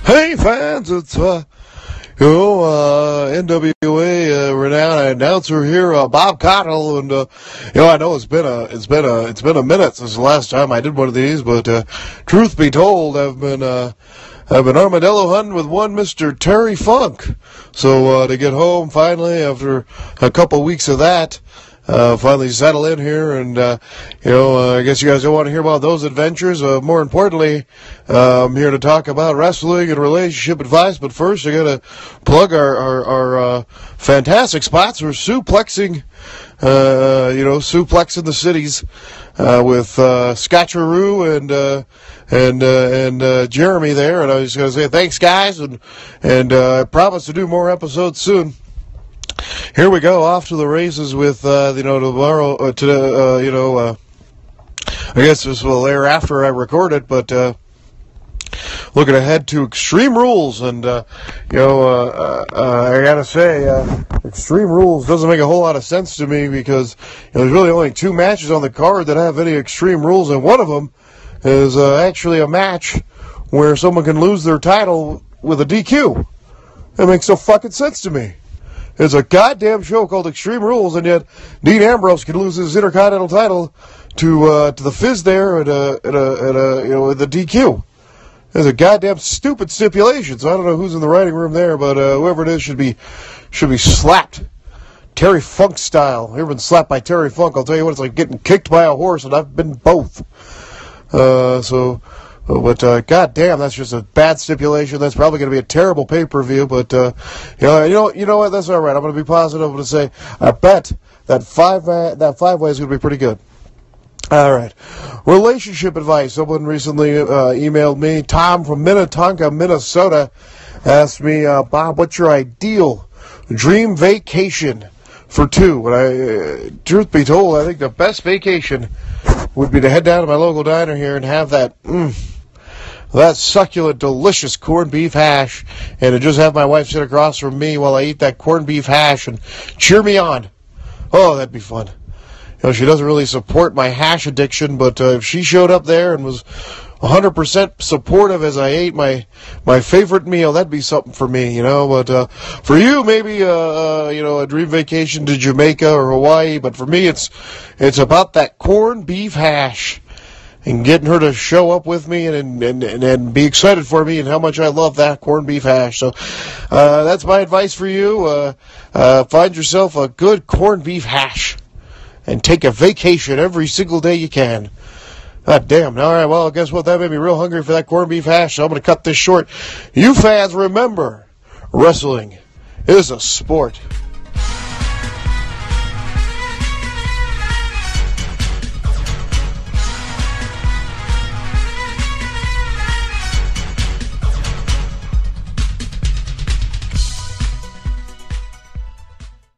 Hey fans, it's NWA renowned announcer here, Bob Cottle, and I know it's been a minute since the last time I did one of these, but truth be told, I've been armadillo hunting with one Mr. Terry Funk. So to get home finally after a couple weeks of that. Finally settle in here, and I guess you guys don't want to hear about those adventures. More importantly, I'm here to talk about wrestling and relationship advice. But first, I gotta plug our fantastic sponsor, Suplexing. Suplexing the cities with Scotcheroo and Jeremy there. And I was gonna say thanks, guys, and I promise to do more episodes soon. Here we go, off to the races with, tomorrow, I guess this will air after I record it, but, looking ahead to Extreme Rules, and, I gotta say, Extreme Rules doesn't make a whole lot of sense to me, because, there's really only two matches on the card that have any Extreme Rules, and one of them is, actually a match where someone can lose their title with a DQ. That makes no fucking sense to me. It's a goddamn show called Extreme Rules, and yet Dean Ambrose can lose his Intercontinental title to the Fizz there with the DQ. It's a goddamn stupid stipulation. So I don't know who's in the writing room there, but whoever it is should be slapped, Terry Funk style. You ever been slapped by Terry Funk? I'll tell you what, it's like getting kicked by a horse, and I've been both. But goddamn, that's just a bad stipulation. That's probably going to be a terrible pay-per-view. But you know what? That's all right. I'm going to be positive. I'm going to say I bet that five-way is going to be pretty good. All right. Relationship advice. Someone recently emailed me. Tom from Minnetonka, Minnesota, asked me, Bob, what's your ideal dream vacation for two? And truth be told, I think the best vacation would be to head down to my local diner here and have that succulent, delicious corned beef hash, and to just have my wife sit across from me while I eat that corned beef hash and cheer me on. Oh, that'd be fun. She doesn't really support my hash addiction, but if she showed up there and was 100% supportive as I ate my favorite meal, that'd be something for me, But for you, maybe a dream vacation to Jamaica or Hawaii. But for me, it's about that corned beef hash and getting her to show up with me and be excited for me and how much I love that corned beef hash. So that's my advice for you. Find yourself a good corned beef hash and take a vacation every single day you can. God damn. All right, well, guess what? That made me real hungry for that corned beef hash, so I'm going to cut this short. You fans, remember, wrestling is a sport.